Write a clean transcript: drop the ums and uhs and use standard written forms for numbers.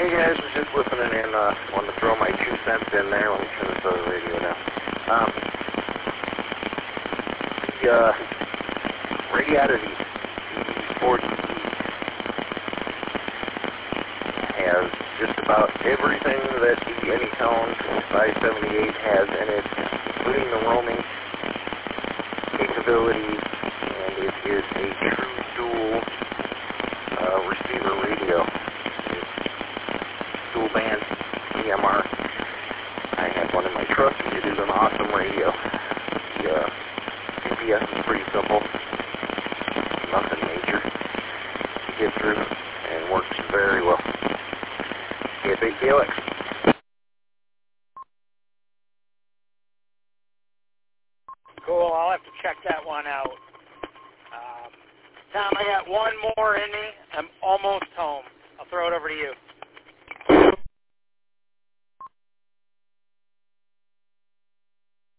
Hey guys, was just listening in. Wanted to throw my 2 cents in there. Let me turn this other radio down. The Radiati CD40 has just about everything that the Anytone 578 has in it, including the roaming capabilities, and it is a true dual receiver radio. Dual band EMR. I have one in my truck. It is an awesome radio. The GPS is pretty simple. Nothing major to get through, and works very well. Yeah, Big Felix. Cool. I'll have to check that one out. Tom, I got one more in me. I'm almost home. I'll throw it over to you.